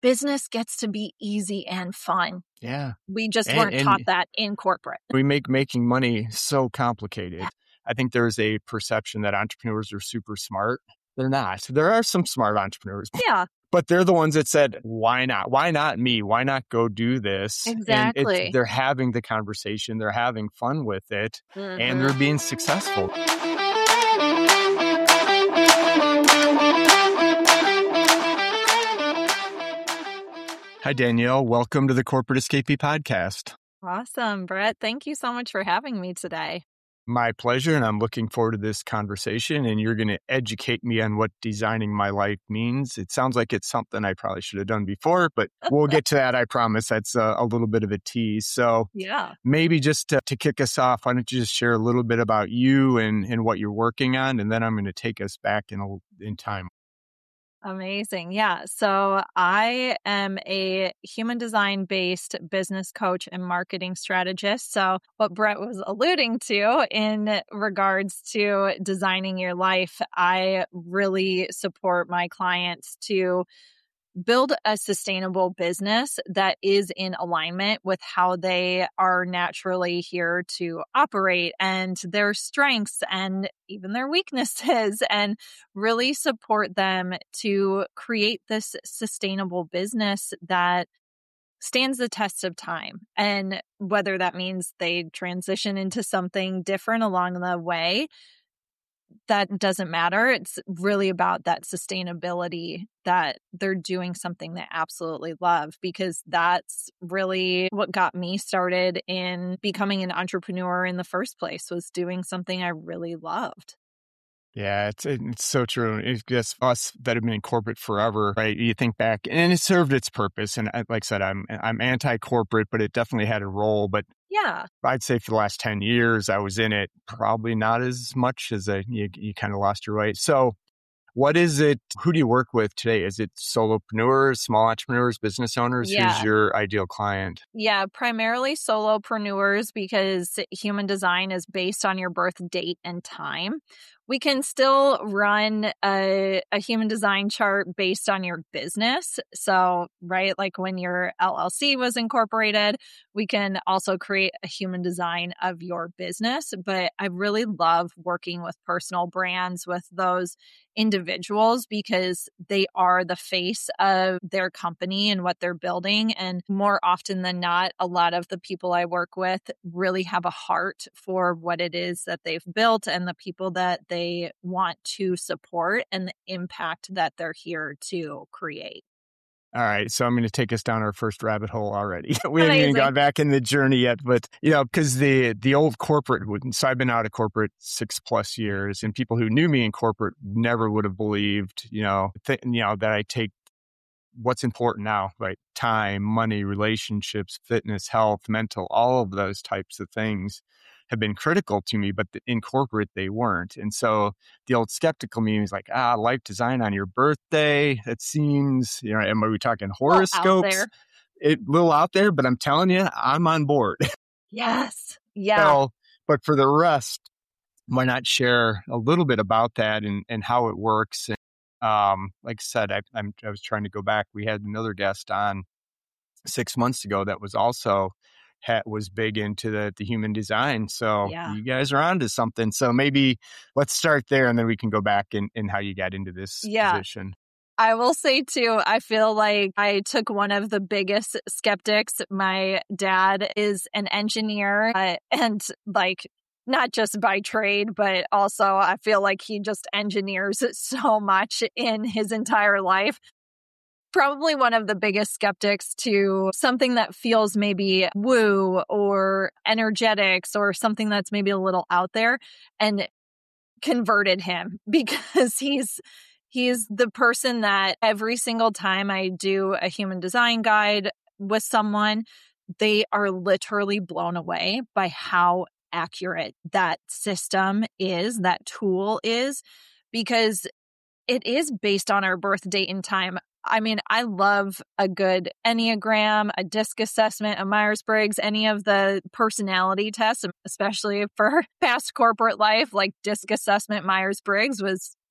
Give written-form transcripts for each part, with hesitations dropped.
business gets to be easy and fun. Yeah. We just weren't taught that in corporate. We make making money so complicated. I think there's a perception that entrepreneurs are super smart. They're not. There are some smart entrepreneurs. Yeah. But they're the ones that said, why not? Why not me? Why not go do this? Exactly. And they're having the conversation. They're having fun with it. Mm-hmm. And they're being successful. Hi, Danielle. Welcome to the Corporate Escapee Podcast. Awesome, Brett. Thank you so much for having me today. My pleasure, and I'm looking forward to this conversation, and you're going to educate me on what designing my life means. It sounds like it's something I probably should have done before, but we'll get to that, I promise. That's a little bit of a tease. So yeah, maybe just to kick us off, why don't you just share a little bit about you and what you're working on, and then I'm going to take us back in time. Amazing. Yeah. So I am a human design based business coach and marketing strategist. So what Brett was alluding to in regards to designing your life, I really support my clients to build a sustainable business that is in alignment with how they are naturally here to operate and their strengths and even their weaknesses, and really support them to create this sustainable business that stands the test of time. And whether that means they transition into something different along the way, that doesn't matter. It's really about that sustainability, that they're doing something they absolutely love, because that's really what got me started in becoming an entrepreneur in the first place, was doing something I really loved. Yeah, it's so true. It's just us that have been in corporate forever, right? You think back, and it served its purpose. And like I said, I'm anti-corporate, but it definitely had a role. But yeah, I'd say for the last 10 years, I was in it probably not as much as you kind of lost your way. So what is it? Who do you work with today? Is it solopreneurs, small entrepreneurs, business owners? Yeah. Who's your ideal client? Yeah, primarily solopreneurs, because human design is based on your birth date and time. We can still run a human design chart based on your business. So, right, like when your LLC was incorporated, we can also create a human design of your business. But I really love working with personal brands, with those individuals, because they are the face of their company and what they're building. And more often than not, a lot of the people I work with really have a heart for what it is that they've built and the people that they want to support and the impact that they're here to create. All right. So I'm going to take us down our first rabbit hole already. We haven't even gone back in the journey yet, but because the old corporate, so I've been out of corporate 6+ years, and people who knew me in corporate never would have believed, that I take what's important now, right? Time, money, relationships, fitness, health, mental, all of those types of things have been critical to me, but in corporate, they weren't. And so the old skeptical me was like, life design on your birthday. It seems, am we talking horoscopes? A little out there, but I'm telling you, I'm on board. Yes. Yeah. So, but for the rest, why not share a little bit about that and how it works? Like I said, I was trying to go back. We had another guest on 6 months ago that was also was big into the human design. So you guys are onto something. So maybe let's start there, and then we can go back in how you got into this position. I will say too, I feel like I took one of the biggest skeptics. My dad is an engineer, and not just by trade, but also I feel like he just engineers so much in his entire life. Probably one of the biggest skeptics to something that feels maybe woo or energetics or something that's maybe a little out there, and converted him, because he's the person that every single time I do a human design guide with someone, they are literally blown away by how accurate that system is, that tool is, because it is based on our birth date and time. I mean, I love a good Enneagram, a DISC assessment, a Myers-Briggs, any of the personality tests, especially for past corporate life, like DISC assessment, Myers-Briggs was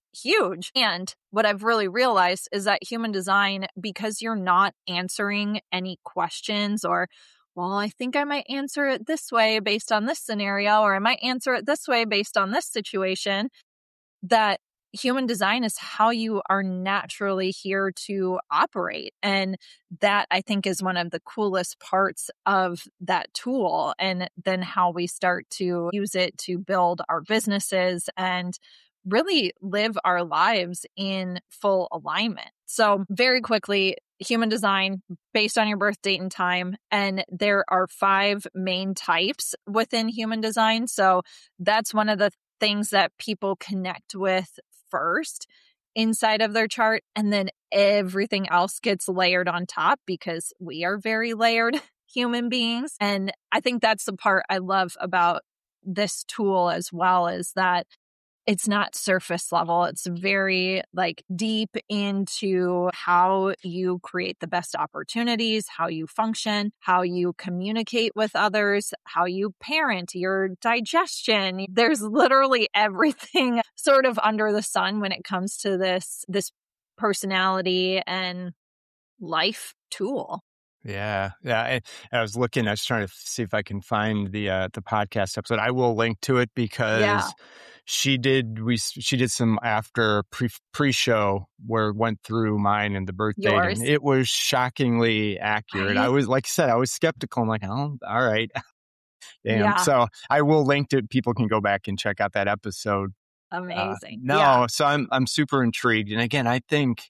huge. And what I've really realized is that human design, because you're not answering any questions or, well, I think I might answer it this way based on this scenario, or I might answer it this way based on this situation, that human design is how you are naturally here to operate. And that, I think, is one of the coolest parts of that tool. And then how we start to use it to build our businesses and really live our lives in full alignment. So very quickly, human design based on your birth date and time. And there are 5 main types within human design. So that's one of the things that people connect with first inside of their chart. And then everything else gets layered on top because we are very layered human beings. And I think that's the part I love about this tool as well, is that it's not surface level. It's very deep into how you create the best opportunities, how you function, how you communicate with others, how you parent, your digestion. There's literally everything sort of under the sun when it comes to this personality and life tool. Yeah. I was trying to see if I can find the podcast episode. I will link to it because she did some after pre-show where it went through mine and the birthday, and it was shockingly accurate. I was, like I said, I was skeptical. I'm like, oh, all right. Damn. Yeah. So I will link to it. People can go back and check out that episode. Amazing. So I'm super intrigued. And again, I think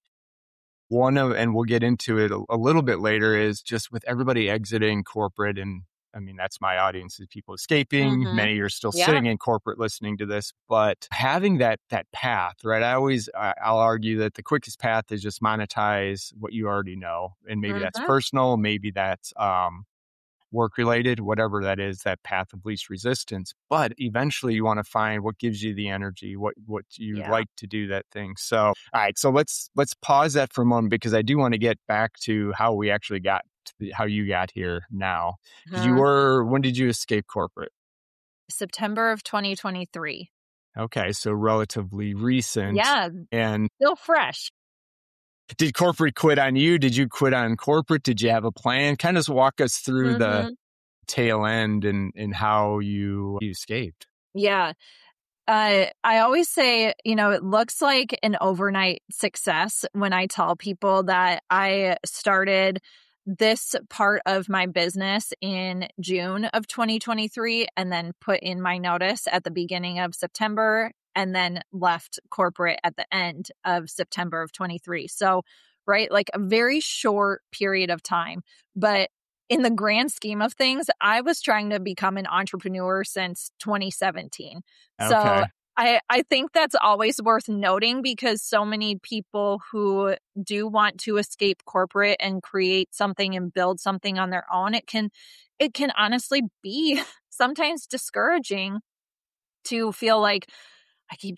and we'll get into it a little bit later, is just with everybody exiting corporate. And I mean, that's my audience, is people escaping. Mm-hmm. Many are still sitting in corporate listening to this, but having that path, right? I'll argue that the quickest path is just monetize what you already know. And maybe that's personal, maybe that's, work related, whatever that is, that path of least resistance. But eventually you want to find what gives you the energy, what you like to do that thing. So, all right. So let's pause that for a moment, because I do want to get back to how we actually got to how you got here now. When did you escape corporate? September of 2023. Okay. So relatively recent. Yeah. And still fresh. Did corporate quit on you? Did you quit on corporate? Did you have a plan? Kind of walk us through the tail end and how you escaped. Yeah. I always say, it looks like an overnight success when I tell people that I started this part of my business in June of 2023 and then put in my notice at the beginning of September, and then left corporate at the end of September of 23. So, right, like a very short period of time. But in the grand scheme of things, I was trying to become an entrepreneur since 2017. Okay. So I think that's always worth noting, because so many people who do want to escape corporate and create something and build something on their own, it can honestly be sometimes discouraging to feel like, I keep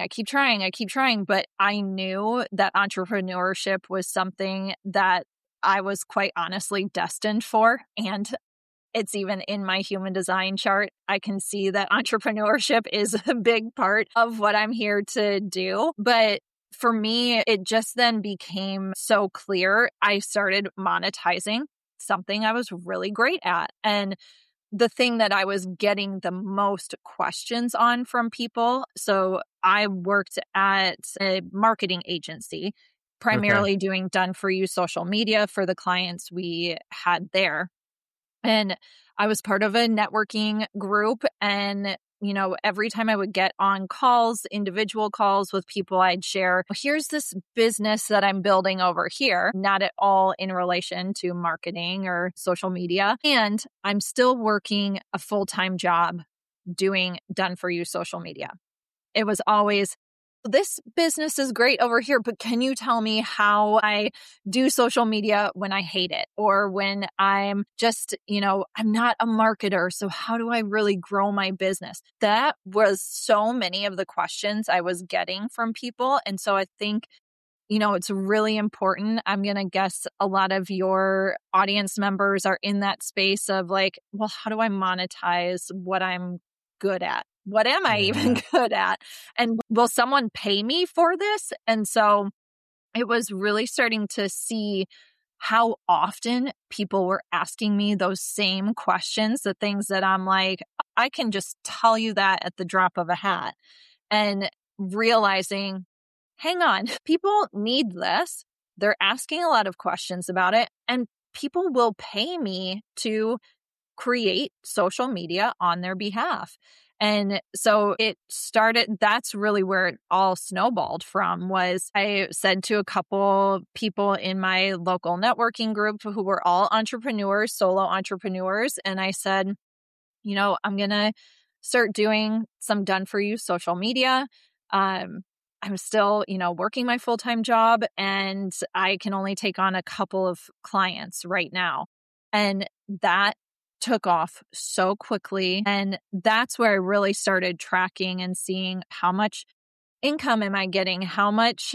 trying. But I knew that entrepreneurship was something that I was quite honestly destined for. And it's even in my human design chart. I can see that entrepreneurship is a big part of what I'm here to do. But for me, it just then became so clear. I started monetizing something I was really great at. And the thing that I was getting the most questions on from people. So I worked at a marketing agency, primarily doing done for you social media for the clients we had there. And I was part of a networking group, and every time I would get on calls, individual calls with people, I'd share, here's this business that I'm building over here, not at all in relation to marketing or social media. And I'm still working a full-time job doing done for you social media. It was always, this business is great over here, but can you tell me how I do social media when I hate it? Or when I'm just, I'm not a marketer. So how do I really grow my business? That was so many of the questions I was getting from people. And so I think, it's really important. I'm going to guess a lot of your audience members are in that space of like, well, how do I monetize what I'm good at? what am I even good at? And will someone pay me for this? And so it was really starting to see how often people were asking me those same questions, the things that I'm like, I can just tell you that at the drop of a hat. And realizing, hang on, people need this. They're asking a lot of questions about it, and people will pay me to create social media on their behalf. And so it started, that's really where it all snowballed from. Was I said to a couple people in my local networking group who were all entrepreneurs, solo entrepreneurs, and I said, I'm going to start doing some done for you social media. I'm still, working my full-time job, and I can only take on a couple of clients right now. And that took off so quickly. And that's where I really started tracking and seeing how much income am I getting, how much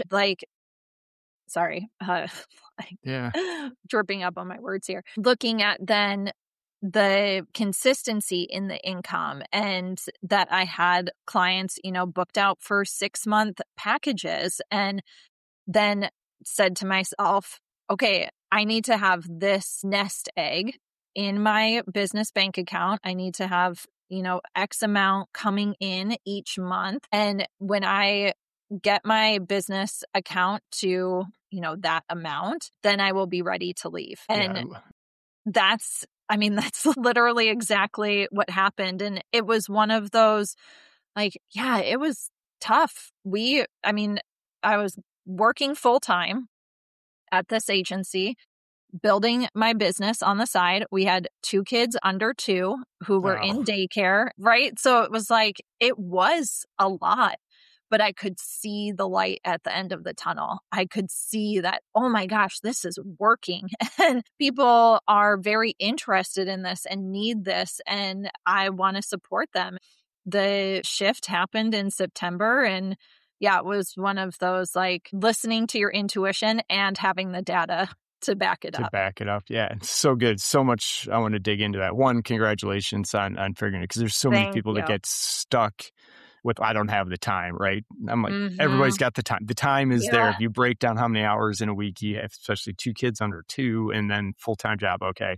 dripping up on my words here. Looking at then the consistency in the income, and that I had clients, booked out for 6-month packages, and then said to myself, okay, I need to have this nest egg in my business bank account. I need to have, X amount coming in each month. And when I get my business account to, that amount, then I will be ready to leave. And that's literally exactly what happened. And it was one of those, it was tough. I was working full time at this agency, building my business on the side. We had 2 kids under 2 who were in daycare, right? So it was it was a lot, but I could see the light at the end of the tunnel. I could see that, oh my gosh, this is working. And people are very interested in this and need this. And I want to support them. The shift happened in September, and it was one of those listening to your intuition and having the data to back it up. Yeah. It's so good. So much I want to dig into that. One, congratulations on figuring it, because there's so many people that get stuck with, I don't have the time, right? I'm like, everybody's got the time. The time is there. If you break down how many hours in a week you have, especially 2 kids under 2 and then full-time job. Okay.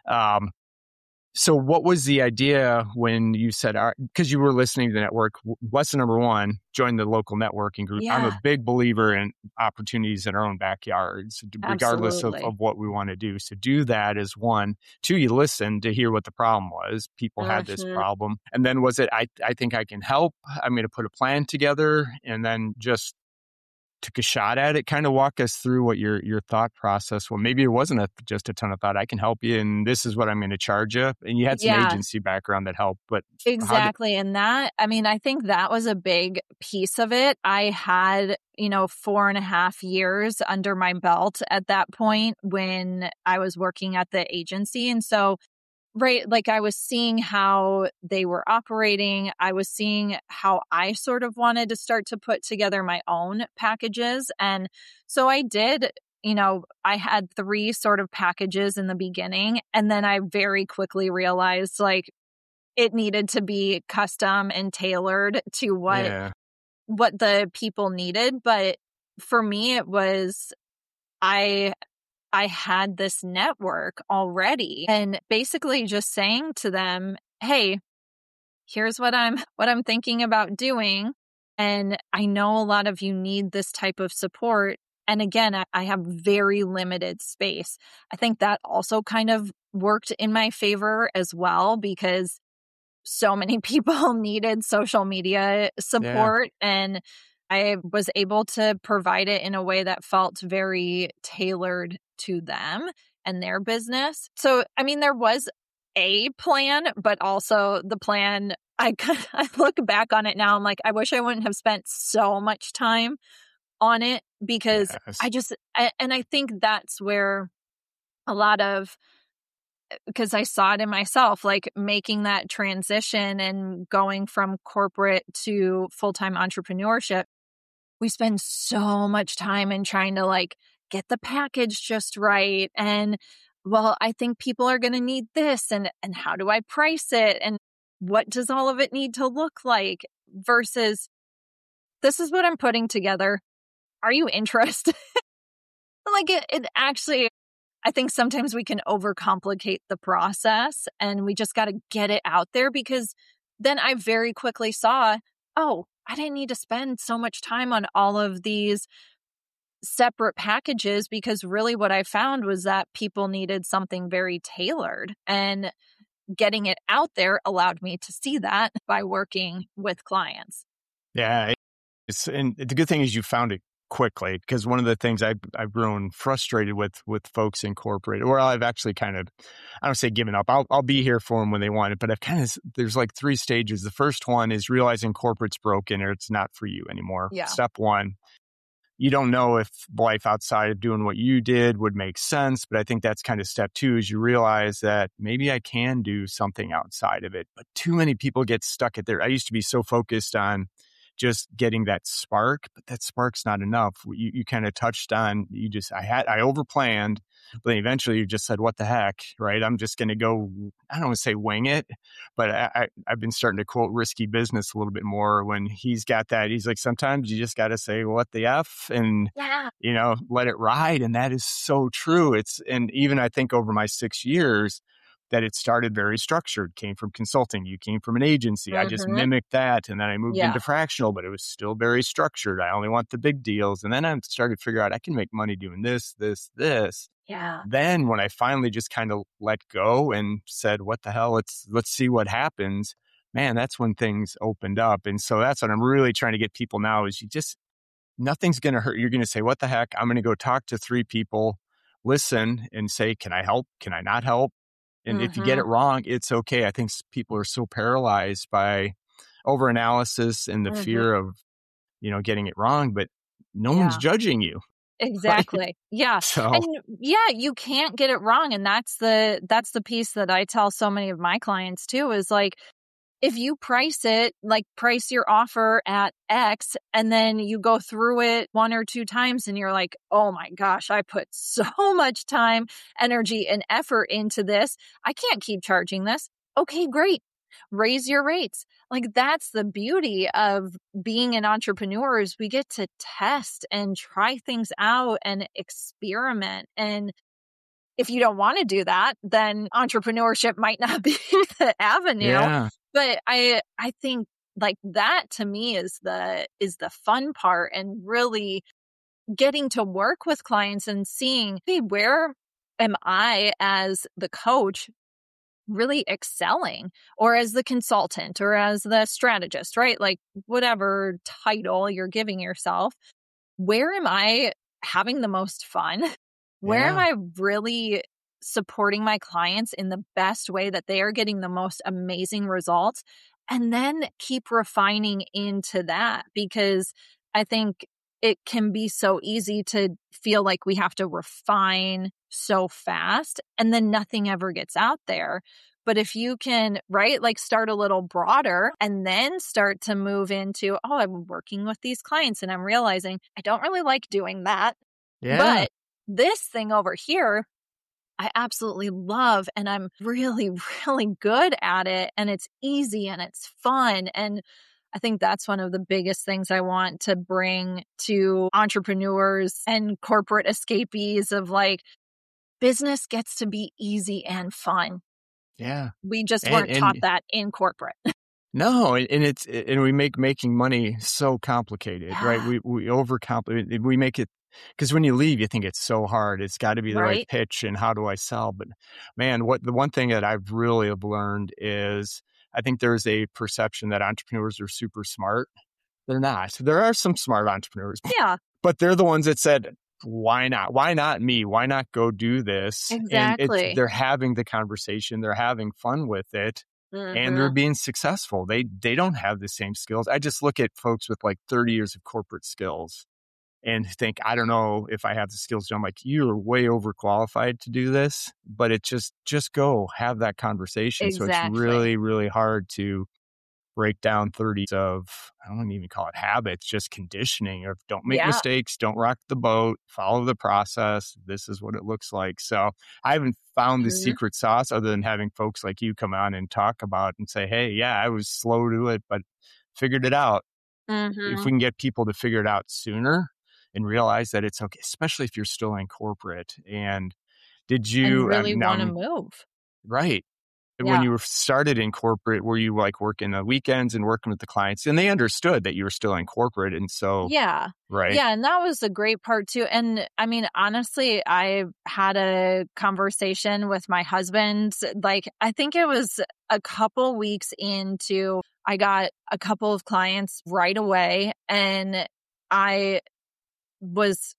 So what was the idea when you said, because you were listening to the network, lesson number 1, join the local networking group. I'm a big believer in opportunities in our own backyards, regardless of what we want to do. So do that as 1. 2, you listen to hear what the problem was. People had this problem. And then was it, I think I can help. I'm going to put a plan together, and then just took a shot at it. Kind of walk us through what your thought process. Well, maybe it wasn't just a ton of thought. I can help you, and this is what I'm going to charge you. And you had some agency background that helped, but exactly. And that, I think that was a big piece of it. I had, 4.5 years under my belt at that point when I was working at the agency. And so right, I was seeing how they were operating. I was seeing how I sort of wanted to start to put together my own packages. And so I did, I had 3 sort of packages in the beginning. And then I very quickly realized it needed to be custom and tailored to what the people needed. But for me, it was, I had this network already, and basically just saying to them, hey, here's what I'm thinking about doing. And I know a lot of you need this type of support. And again, I have very limited space. I think that also kind of worked in my favor as well, because so many people needed social media support. And I was able to provide it in a way that felt very tailored to them and their business. So, there was a plan, but also the plan, I look back on it now, I'm like, I wish I wouldn't have spent so much time on it, because I think that's where a lot of, because I saw it in myself, making that transition and going from corporate to full-time entrepreneurship. We spend so much time in trying to get the package just right. And I think people are going to need this, and how do I price it? And what does all of it need to look like versus this is what I'm putting together. Are you interested? Like it actually, I think sometimes we can overcomplicate the process and we just got to get it out there, because then I very quickly saw, oh, I didn't need to spend so much time on all of these separate packages, because really what I found was that people needed something very tailored, and getting it out there allowed me to see that by working with clients. Yeah. And the good thing is you found it quickly, because one of the things I've grown frustrated with folks in corporate, or I've actually kind of, I don't say given up. I'll be here for them when they want it, but I've kind of, there's like 3 stages. The first one is realizing corporate's broken or it's not for you anymore. Yeah. Step 1. You don't know if life outside of doing what you did would make sense, but I think that's kind of step 2, is you realize that maybe I can do something outside of it. But too many people get stuck at there. I used to be so focused on just getting that spark, but that spark's not enough. You kind of touched on, I overplanned, but then eventually you just said, what the heck, right? I'm just going to go, I don't want to say wing it, but I've been starting to quote Risky Business a little bit more when he's got that. He's like, sometimes you just got to say, what the F, and, let it ride. And that is so true. And even I think over my 6 years, that it started very structured, came from consulting. You came from an agency. I just mimicked that. And then I moved into fractional, but it was still very structured. I only want the big deals. And then I started to figure out I can make money doing this, this, this. Yeah. Then when I finally just kind of let go and said, what the hell, let's see what happens, man, that's when things opened up. And so that's what I'm really trying to get people now is nothing's going to hurt. You're going to say, what the heck? I'm going to go talk to 3 people, listen and say, can I help? Can I not help? And if you get it wrong, it's okay. I think people are so paralyzed by overanalysis and the fear of, getting it wrong, but no one's judging you. Exactly. Right? Yeah. So, and you can't get it wrong. And that's the piece that I tell so many of my clients too, is like, if you price your offer at X and then you go through it 1 or 2 times and you're like, oh my gosh, I put so much time, energy, and effort into this. I can't keep charging this. Okay, great. Raise your rates. Like, that's the beauty of being an entrepreneur, is we get to test and try things out and experiment. And if you don't want to do that, then entrepreneurship might not be the avenue. yeah. But I think like that to me is the fun part, and really getting to work with clients and seeing, hey, where am I as the coach really excelling, or as the consultant, or as the strategist, right? Like whatever title you're giving yourself, where am I having the most fun? Where am I really supporting my clients in the best way that they are getting the most amazing results? And then keep refining into that, because I think it can be so easy to feel like we have to refine so fast and then nothing ever gets out there. But if you can, right, like start a little broader and then start to move into, oh, I'm working with these clients and I'm realizing I don't really like doing that. Yeah. But this thing over here, I absolutely love, and I'm really, really good at it, and it's easy and it's fun. And I think that's one of the biggest things I want to bring to entrepreneurs and corporate escapees of like, business gets to be easy and fun. Yeah. We just weren't taught that in corporate. No, and we make making money so complicated, right? We overcomplicate. We make it, because when you leave, you think it's so hard. It's got to be the right pitch, and how do I sell? But man, the one thing that I've really have learned is I think there's a perception that entrepreneurs are super smart. They're not. There are some smart entrepreneurs, but they're the ones that said, why not? Why not me? Why not go do this? Exactly. And they're having the conversation. They're having fun with it. And they're being successful. They don't have the same skills. I just look at folks with like 30 years of corporate skills and think, I don't know if I have the skills. I'm like, you're way overqualified to do this, but it just go have that conversation. Exactly. So it's really, really hard to break down 30 of, I don't even call it habits, just conditioning of don't make Yeah. mistakes, don't rock the boat, follow the process. This is what it looks like. So I haven't found the Mhm. secret sauce other than having folks like you come on and talk about and say, hey, yeah, I was slow to it, but figured it out. If Mhm. we can get people to figure it out sooner and realize that it's okay, especially if you're still in corporate. And did And you, really now want to I'm move. right. When Yeah. you were started in corporate, were you like working the weekends and working with the clients? And they understood that you were still in corporate. And so, Yeah. right. Yeah. And that was a great part too. And I mean, honestly, I had a conversation with my husband. Like, I think it was a couple weeks into, I got a couple of clients right away. And I was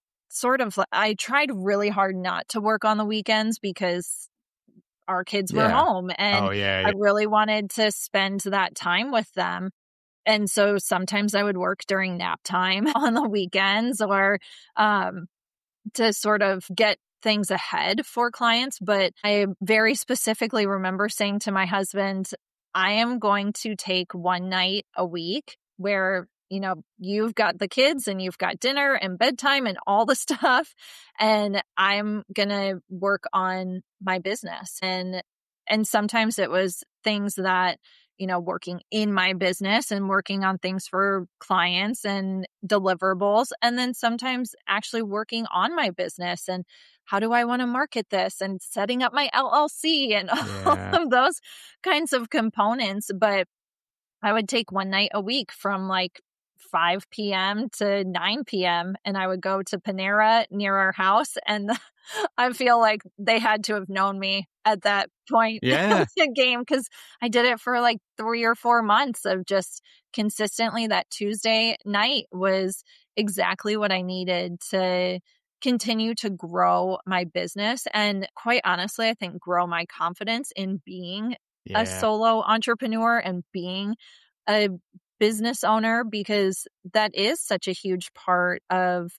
I tried really hard not to work on the weekends because our kids were Yeah. home and Oh, yeah. I Yeah. really wanted to spend that time with them. And so sometimes I would work during nap time on the weekends or um, to sort of get things ahead for clients. But I very specifically remember saying to my husband, I am going to take one night a week where, you've got the kids and you've got dinner and bedtime and all the stuff. And I'm going to work on my business. And sometimes it was things that, working in my business and working on things for clients and deliverables. And then sometimes actually working on my business and how do I want to market this and setting up my LLC and all Yeah. of those kinds of components. But I would take one night a week from like 5 p.m. to 9 p.m. and I would go to Panera near our house. And I feel like they had to have known me at that point of Yeah. the game because I did it for like 3 or 4 months of just consistently. That Tuesday night was exactly what I needed to continue to grow my business. And quite honestly, I think grow my confidence in being a Yeah. solo entrepreneur and being a business owner, because that is such a huge part of,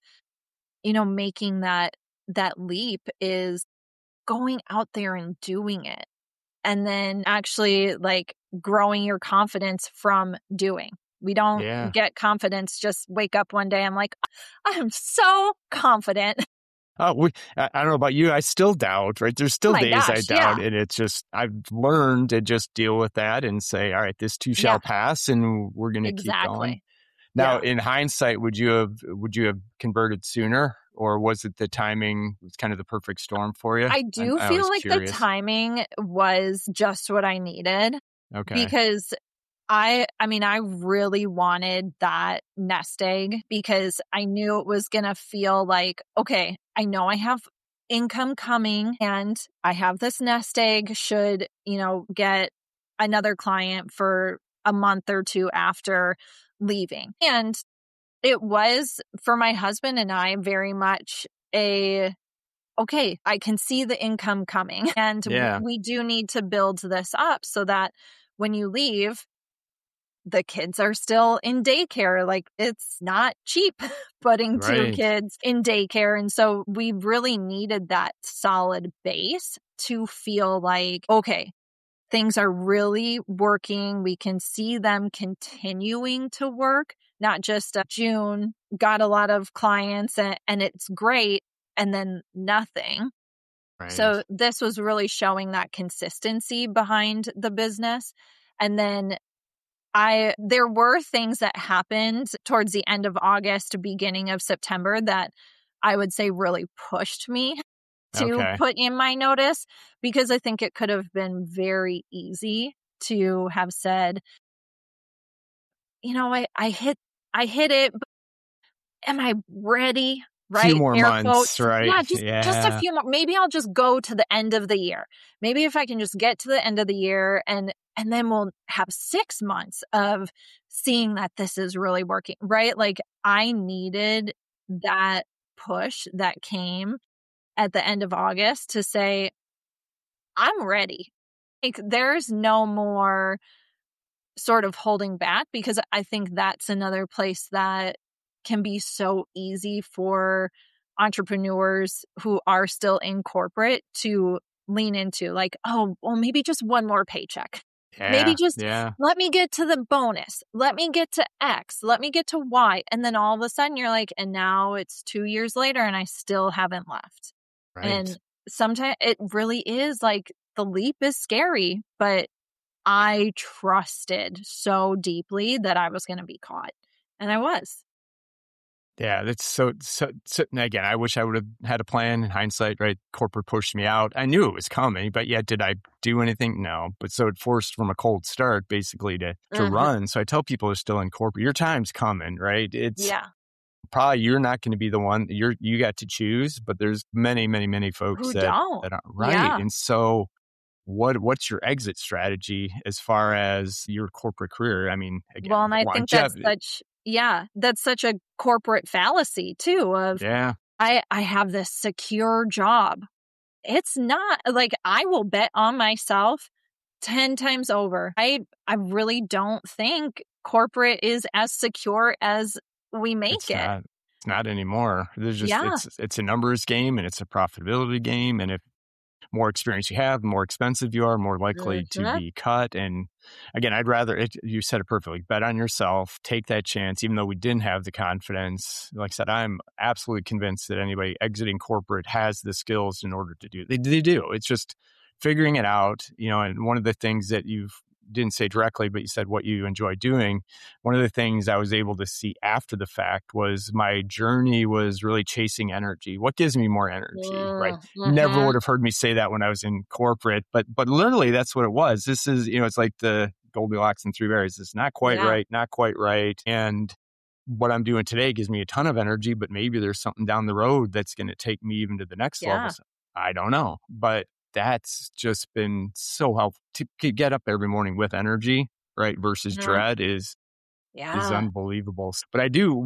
making that leap is going out there and doing it. And then actually like growing your confidence from doing. We don't Yeah. get confidence, just wake up one day. I'm like, I'm so confident. I don't know about you. I still doubt, right? There's Oh still my days I gosh. Yeah. doubt. And it's just, I've learned to just deal with that and say, all right, this too Yeah. shall pass and we're going to keep going. Exactly. Now, Yeah. in hindsight, would you have converted sooner, or was it the timing was kind of the perfect storm for you? I I'm do I feel was like the curious. timing was just what I needed Okay. because I really wanted that nest egg because I knew it was going to feel like, okay, I know I have income coming and I have this nest egg should, get another client for a month or two after leaving. And it was for my husband and I very much okay, I can see the income coming and Yeah. we do need to build this up so that when you leave, the kids are still in daycare. Like it's not cheap putting 2 Right. kids in daycare. And so we really needed that solid base to feel like, okay, things are really working. We can see them continuing to work, not just June got a lot of clients and it's great and then nothing. Right. So this was really showing that consistency behind the business. And then there were things that happened towards the end of August, beginning of September that I would say really pushed me to Okay. put in my notice because I think it could have been very easy to have said, I hit it, but am I ready? Few Right? more Air months, quotes. right? Yeah, just a Yeah. few more. Maybe I'll just go to the end of the year. Maybe if I can just get to the end of the year and then we'll have 6 months of seeing that this is really working, right? Like I needed that push that came at the end of August to say, I'm ready. Like there's no more sort of holding back because I think that's another place that can be so easy for entrepreneurs who are still in corporate to lean into like, oh, well, maybe just one more paycheck. Maybe just yeah. let me get to the bonus. Let me get to X. Let me get to Y. And then all of a sudden you're like, and now it's 2 years later and I still haven't left. Right. And sometimes it really is like the leap is scary, but I trusted so deeply that I was going to be caught. And I was. Yeah, that's so again, I wish I would have had a plan in hindsight, right? Corporate pushed me out. I knew it was coming, but yet did I do anything? No. But so it forced from a cold start basically to run. So I tell people who are still in corporate, your time's coming, right? It's Yeah. probably you're not going to be the one you got to choose, but there's many, many, many folks Who that don't? aren't right. Yeah. And so what's your exit strategy as far as your corporate career? I mean, again, Well, and I think longevity. that's such a corporate fallacy too of Yeah. I have this secure job. It's not like I will bet on myself 10 times over. I really don't think corporate is as secure as we make It's it. not. It's not anymore. There's just Yeah. it's a numbers game and it's a profitability game. And if more experience you have, the more expensive you are, more likely to Mhm. be cut. And again, I'd rather you said it perfectly. Bet on yourself. Take that chance, even though we didn't have the confidence. Like I said, I'm absolutely convinced that anybody exiting corporate has the skills in order to do it. They do. It's just figuring it out. And one of the things that you've didn't say directly, but you said what you enjoy doing. One of the things I was able to see after the fact was my journey was really chasing energy. What gives me more energy, right? Never Mm-hmm. would have heard me say that when I was in corporate, but literally that's what it was. This is, it's like the Goldilocks and Three Bears. It's not quite Yeah. right, not quite right. And what I'm doing today gives me a ton of energy, but maybe there's something down the road that's going to take me even to the next level. Yeah. So I don't know, but that's just been so helpful to get up every morning with energy, right? Versus Mhm. dread is Yeah. unbelievable. But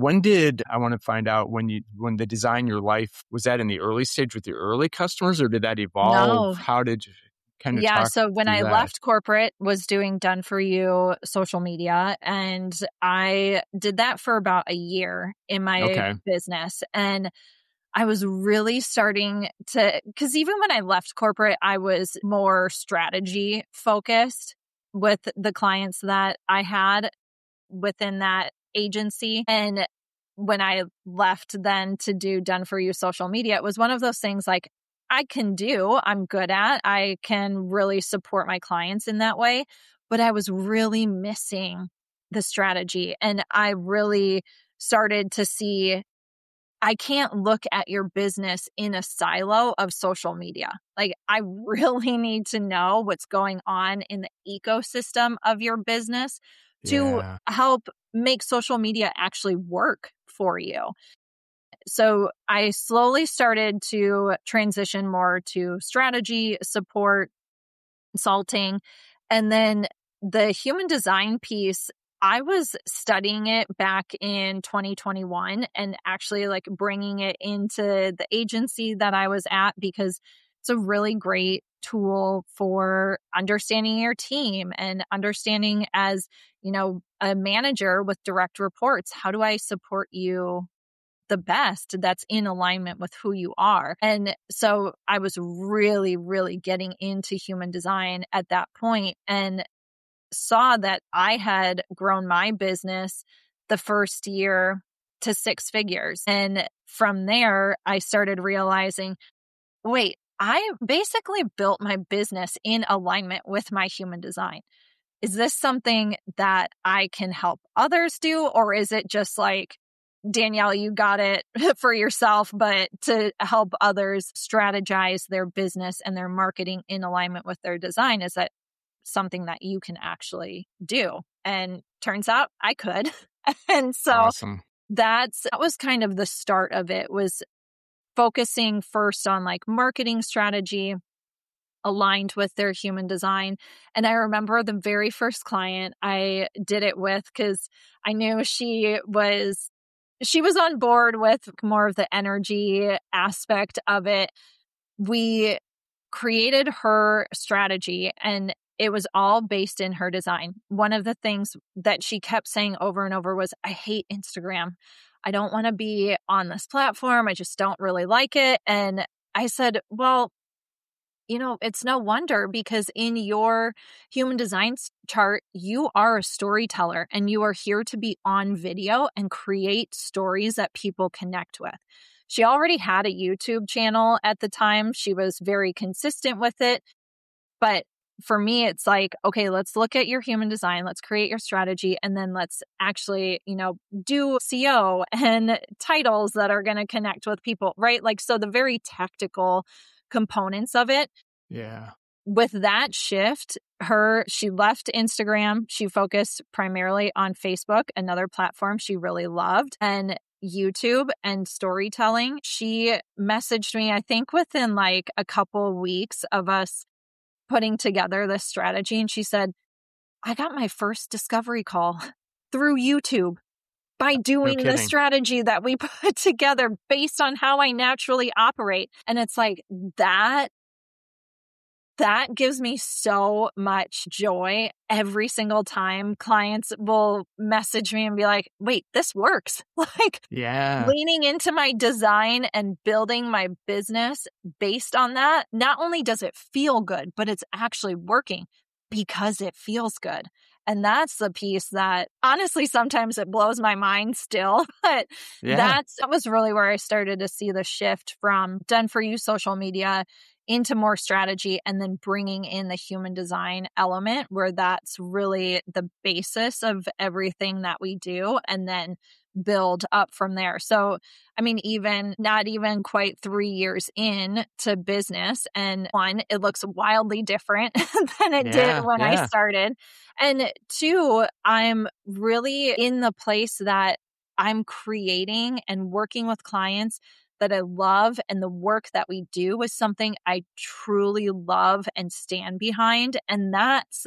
I want to find out when the design your life, was that in the early stage with your early customers or did that evolve? No. How did you kind of Yeah, talk so when through I that? left corporate, was doing done for you social media, and I did that for about a year in my Okay. business. And I was really starting to, because even when I left corporate, I was more strategy focused with the clients that I had within that agency. And when I left then to do done for you social media, it was one of those things like I'm good at, I can really support my clients in that way. But I was really missing the strategy. And I really started to see I can't look at your business in a silo of social media. Like, I really need to know what's going on in the ecosystem of your business to Yeah. help make social media actually work for you. So I slowly started to transition more to strategy, support, consulting. And then the human design piece, I was studying it back in 2021 and actually like bringing it into the agency that I was at because it's a really great tool for understanding your team and understanding as, a manager with direct reports. How do I support you the best that's in alignment with who you are? And so I was really, really getting into human design at that point and saw that I had grown my business the first year to 6 figures. And from there, I started realizing, wait, I basically built my business in alignment with my human design. Is this something that I can help others do? Or is it just like, Danielle, you got it for yourself, but to help others strategize their business and their marketing in alignment with their design, is that something that you can actually do? And turns out I could. And so Awesome. that was kind of the start of it, was focusing first on like marketing strategy aligned with their human design. And I remember the very first client I did it with, because I knew she was on board with more of the energy aspect of it. We created her strategy and it was all based in her design. One of the things that she kept saying over and over was, I hate Instagram. I don't want to be on this platform. I just don't really like it. And I said, well, it's no wonder, because in your human design chart, you are a storyteller and you are here to be on video and create stories that people connect with. She already had a YouTube channel at the time. She was very consistent with it. But for me, it's like, okay, let's look at your human design. Let's create your strategy. And then let's actually, do SEO and titles that are going to connect with people, right? Like, so the very tactical components of it. Yeah. With that shift, she left Instagram. She focused primarily on Facebook, another platform she really loved, and YouTube and storytelling. She messaged me, I think within like a couple weeks of us putting together this strategy. And she said, I got my first discovery call through YouTube by doing the strategy that we put together based on how I naturally operate. And it's like that gives me so much joy every single time clients will message me and be like, wait, this works. Like, yeah, leaning into my design and building my business based on that. Not only does it feel good, but it's actually working because it feels good. And that's the piece that honestly, sometimes it blows my mind still. But that was really where I started to see the shift from done for you social media into more strategy, and then bringing in the human design element, where that's really the basis of everything that we do, and then build up from there. So, I mean, not even quite 3 years in to business, and one, it looks wildly different than it did when I started. And two, I'm really in the place that I'm creating and working with clients that I love, and the work that we do is something I truly love and stand behind. And that's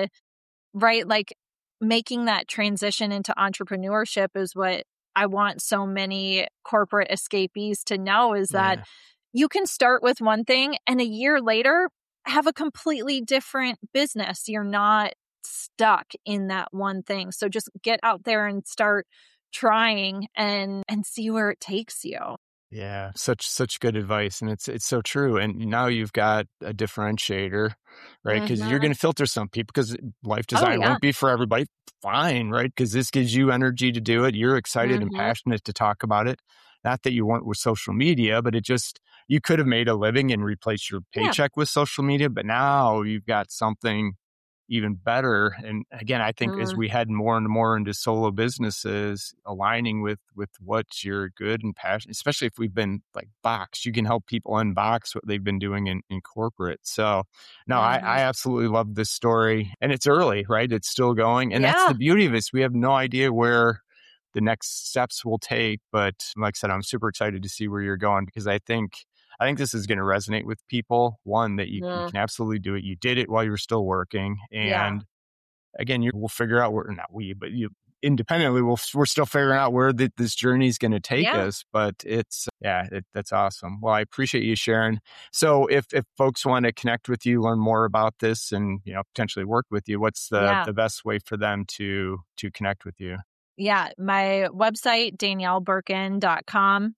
like making that transition into entrepreneurship is what I want so many corporate escapees to know, is that you can start with one thing and a year later have a completely different business. You're not stuck in that one thing. So just get out there and start trying and see where it takes you. Yeah, such good advice, and it's so true. And now you've got a differentiator, right? Because you're going to filter some people, because life design won't be for everybody. Fine, right? Because this gives you energy to do it. You're excited and passionate to talk about it. Not that you weren't with social media, but you could have made a living and replaced your paycheck with social media, but now you've got something even better. And again, I think as we head more and more into solo businesses, aligning with what you're good and passionate, especially if we've been like boxed, you can help people unbox what they've been doing in corporate. So no, I absolutely love this story, and it's early, right? It's still going. And that's the beauty of this. We have no idea where the next steps will take, but like I said, I'm super excited to see where you're going, because I think this is going to resonate with people. One, that you can absolutely do it. You did it while you were still working. And again, we'll figure out where, not we, but you independently, we're still figuring out where this journey is going to take us. But that's awesome. Well, I appreciate you sharing. So if folks want to connect with you, learn more about this, and potentially work with you, what's the best way for them to connect with you? Yeah, my website, DanielleBurken.com.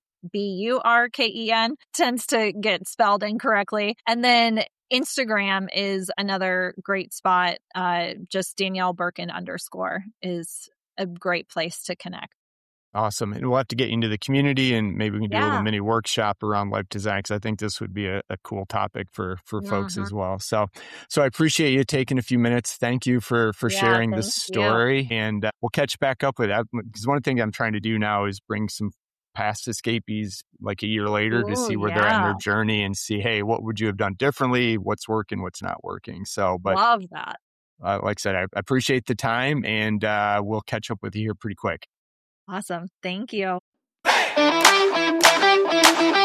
Burken tends to get spelled incorrectly. And then Instagram is another great spot. Just Danielle Burken _ is a great place to connect. Awesome. And we'll have to get into the community, and maybe we can do a little mini workshop around life design, because I think this would be a cool topic for folks as well. So I appreciate you taking a few minutes. Thank you for sharing this story. And we'll catch back up with that, because one thing I'm trying to do now is bring some past escapees like a year later to see where they're at in their journey, and see, hey, what would you have done differently? What's working? What's not working? So, but love that. Like I said, I appreciate the time, and we'll catch up with you here pretty quick. Awesome. Thank you.